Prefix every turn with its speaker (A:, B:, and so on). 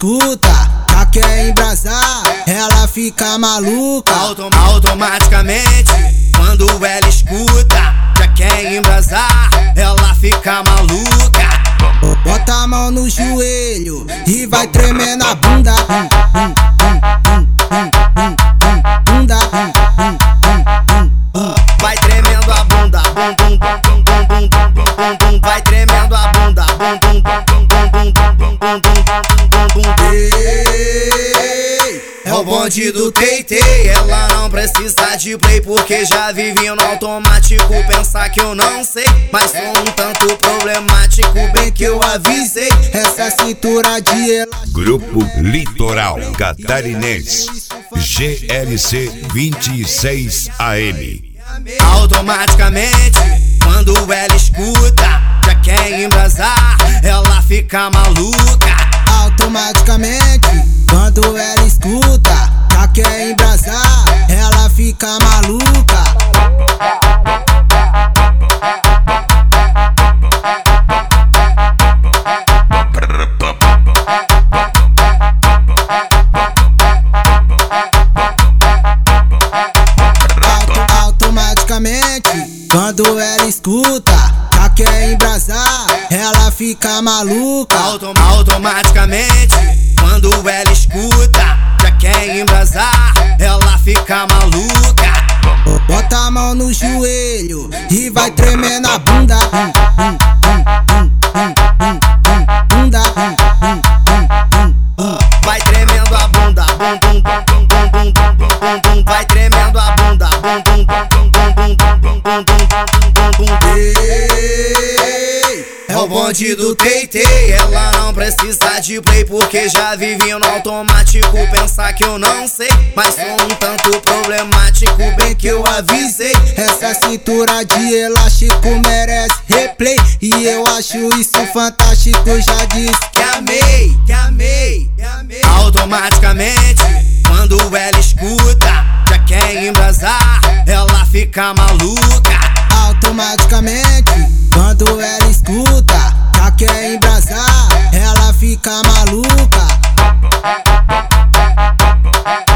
A: escuta, já quer embrasar, ela fica maluca.
B: Automaticamente, quando ela escuta, já quer embrasar, ela fica maluca.
A: Bota a mão no joelho e vai tremendo a bunda. Bunda.
B: Vai tremendo a bunda, vai tremendo a bunda, é o bonde do Teitei. Ela não precisa de play porque já vive no automático. Pensar que eu não sei, mas sou um tanto problemático. Bem que eu avisei,
A: essa cintura de elástico.
C: Grupo Litoral Catarinense, GLC 26 AM.
B: Automaticamente, quando ela escuta, já quer embrasar, ela fica maluca.
A: Automaticamente, quando ela escuta, já quer embrasar, ela fica maluca. Automaticamente, quando ela escuta, já quer embrasar, ela fica maluca.
B: Automaticamente, quando ela escuta, já quer embrasar, ela fica maluca.
A: Bota a mão no joelho e vai tremendo a bunda. Bunda.
B: Vai tremendo a bunda, vai tremendo a bunda, é o bonde do Teitei. Ela não precisa de play porque já vive no automático. Pensar que eu não sei, mas sou um tanto problemático. Bem que eu avisei,
A: essa cintura de elástico merece replay. E eu acho isso fantástico, já disse
B: que amei, que amei, que amei. Automaticamente, quando ela escuta, já quer embrasar, ela fica maluca.
A: Automaticamente, quando ela escuta, já quer embrasar, ela fica maluca.